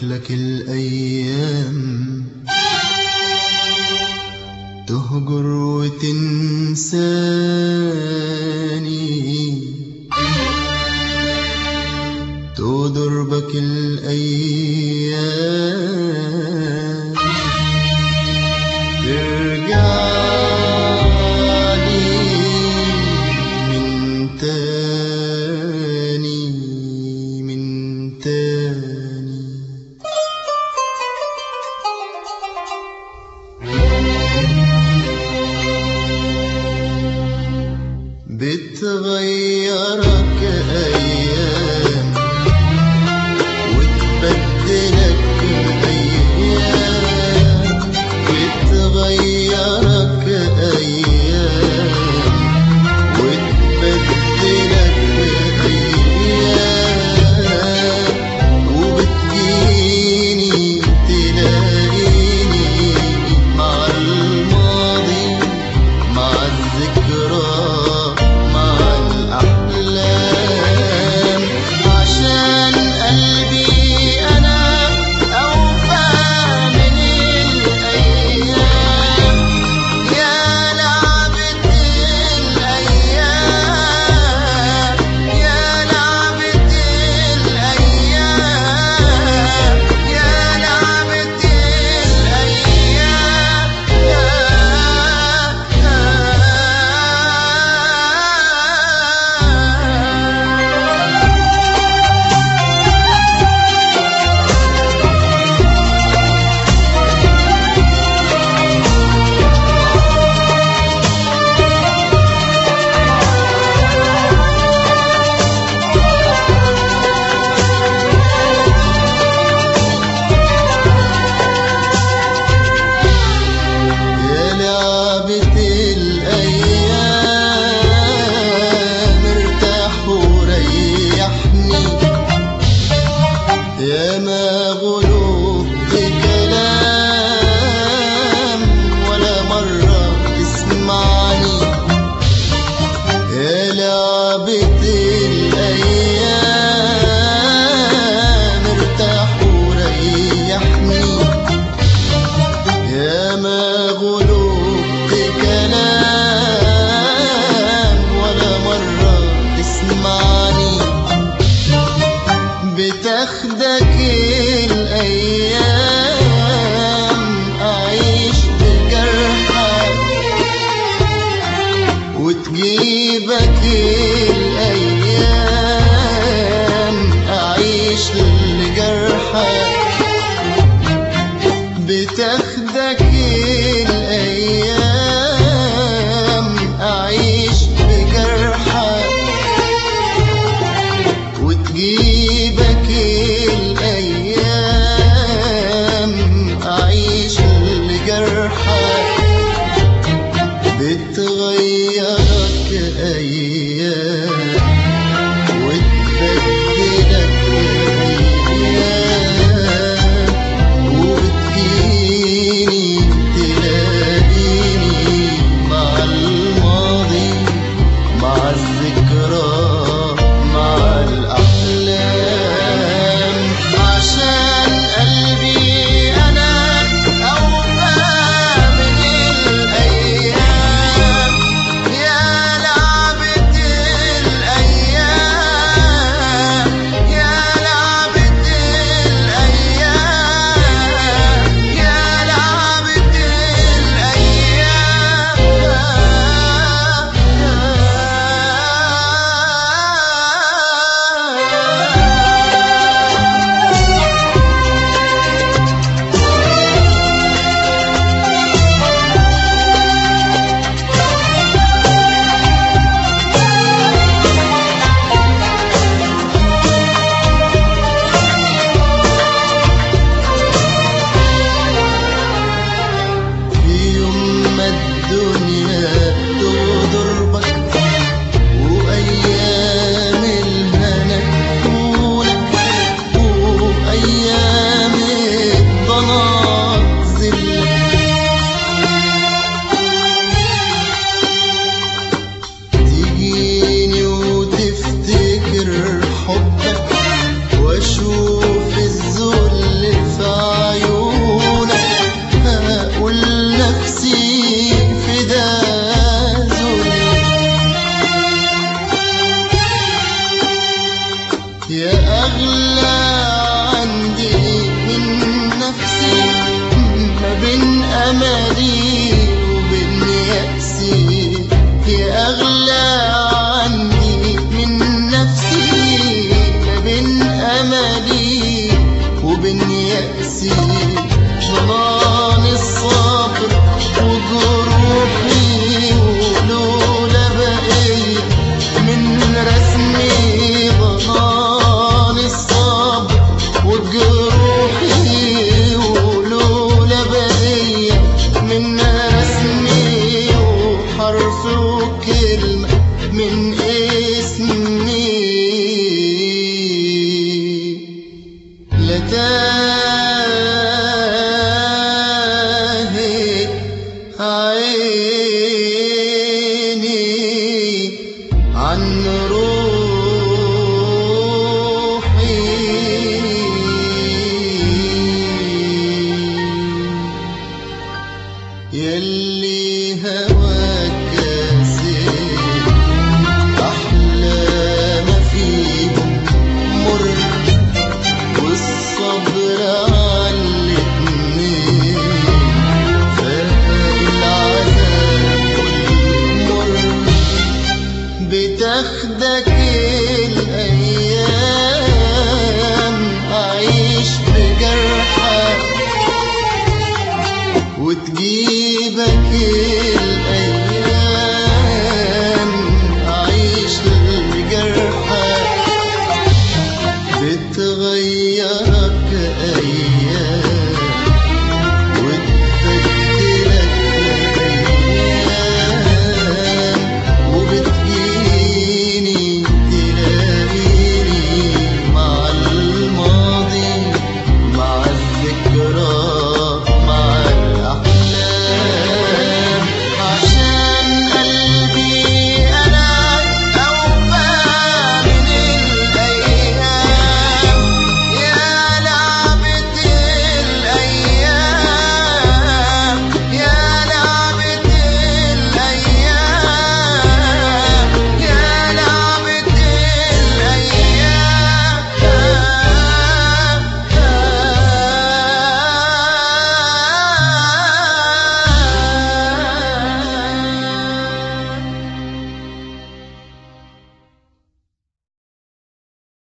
لك الأيام تهجر وتنساني، تودر بك الأيام ترجعني من تاني من تاني. بتغيرك أيام وتبدلك أيام، بتغيرك أيام وتبدلك أيام، وبتجيني تلاقيني مع الماضي مع الذكرى مع الأحلام، عشان قلبي أنا أوفى من الأيام. يا لعبة الأيام، يا لعبة الأيام، يا لعبة ياما غلوب بكلام ولا مرة تسمعني. يا لعبة الأيام ارتاح وريحني، ياما غلوب بكلام ولا مرة تسمعني. بتاخدك الأيام أعيش بجرحك، وتجيبك الأيام أعيش لجرحك. بتاخدك الأيام أعيش بجرحك، وتجيبك الأيام أعيش لجرحك. بتغيرك أيام وتبدلك أيام، وبتجيني تلاقيني مع الماضي مع الذكرى مع الأحلام. يا أغلى عندي من نفسي، ما بين أملي وبين يأسي. يا أغلى عندي من نفسي، ما بين أملي وبين يأسي. ضمان الصبر وجروحي ولولا بقية من رسمي. ضمان الصبر وجروحي ولولا بقية من رسمي، وحرف وكلمة من اسمي. لا تاهت عيني عن روحي، يلي هواك كاسر أحلى ما فيهم مر، والصبر عالاتنين فاق العذاب والمر. بتاخدك الأيام أعيش بجرحك، وتجيبك